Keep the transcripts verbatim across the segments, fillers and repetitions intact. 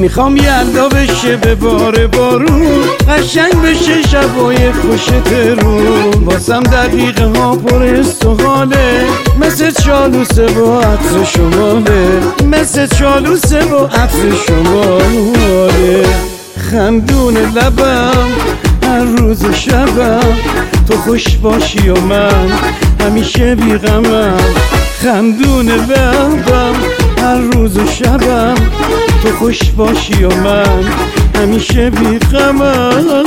میخوام یلدا بشه به بار بارون، قشنگ بشه شبای خوش ترون، واسم دقیقه ها پر است و حاله، مثل چالوسه با عطر شماله، مثل چالوسه با عطر شماله. خندون لبم هر روز و شبم، تو خوش باشی و من همیشه بیغمم. خندون لبم هر روز و شبم، تو خوش باشی و من همیشه بیغمم.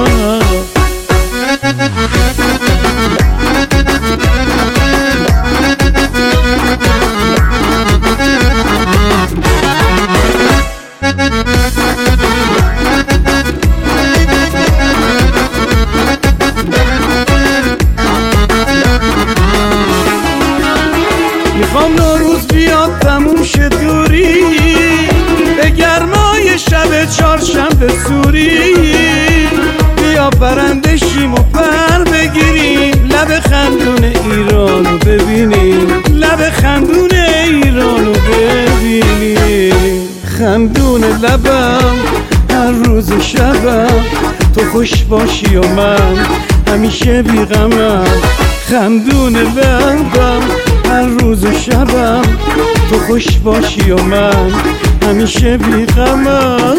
میخوام نوروز بیاد تموم شه دوری، به گرمای شب چهارشنبه سوری، بیا پرنده شیم و پر بگیریم، لب خندون ایرانو ببینیم، لب خندون ایرانو ببینیم. خندون لبم هر روز و شبم، تو خوش باشی و من همیشه بیغمم. خندون لبم هر روز و شبم، تو خوش باشی و من همیشه بیغمم.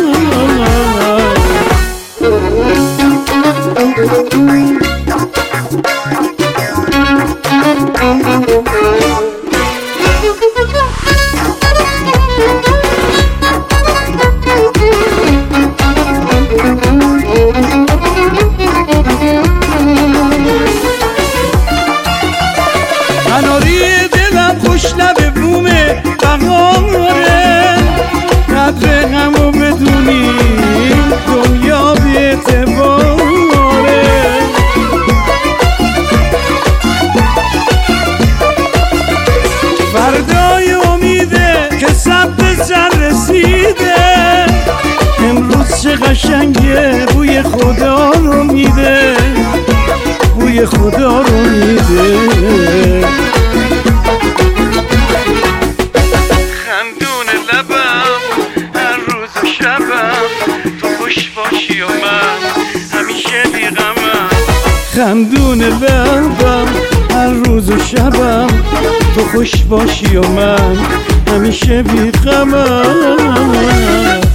قناری دلم خوش لب بومه بهاره، قدر همو بدونی دنیا بی اعتباره. فردای امیده که سبت سر رسیده، امروز چه قشنگه بوی خدا رو میده، بوی خدا رو میده. خندون لبم هر روز و شبم، تو خوش باشی و من همیشه بیغمم. خندون لبم هر روز و شبم، تو خوش باشی و من همیشه بیغمم.